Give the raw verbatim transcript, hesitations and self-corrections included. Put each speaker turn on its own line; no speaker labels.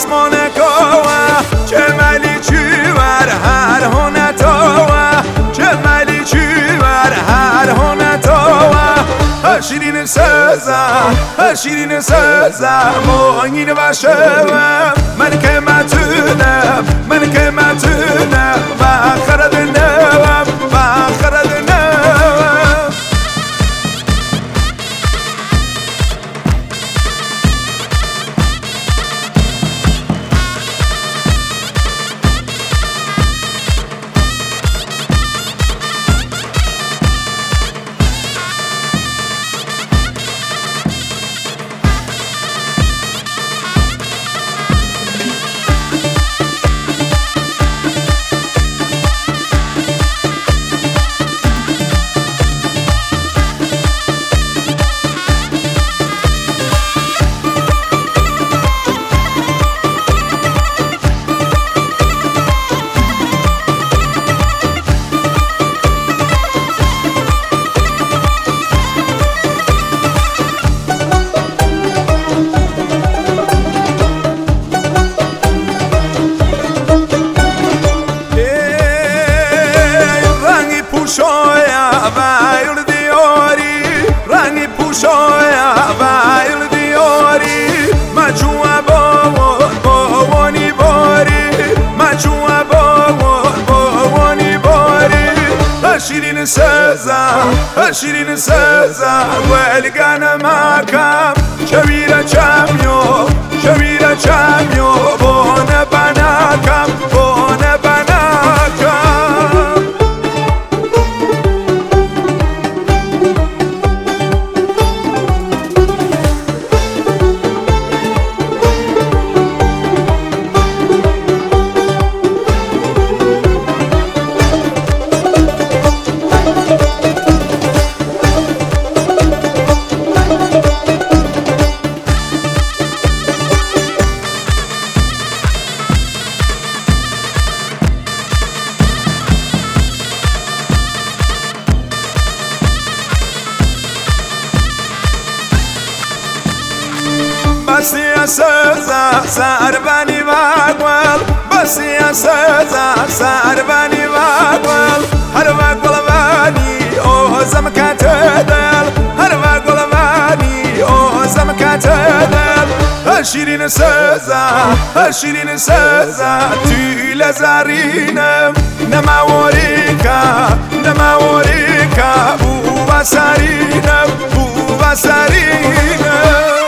آسمان کوه چه ملی چی ور هر هنتوه چه ملی چی ور هر هنتوه شیرین سزا شیرین سزا موین و شوه من که متونم من که متونم و خرد نوم و خرد نوم پوشایا وایل دیاری رنگی پوشایا وایل دیاری مجموعه با بوانی باری مجموعه با بوانی باری شیرین سزا شیرین سزا ولگان مکم شبیر چمیو شبیر چمیو بونه بناکم بونه بناکم بسیار سزا سر بنی وقل بسیار سزا سر بنی وقل هر وقل بنی او زم کتدل هر وقل بنی او زم کتدل شیرین سزا شیرین سزا تیل زرینم نماوریکا نماوریکا بو بسرینم بو بسرینم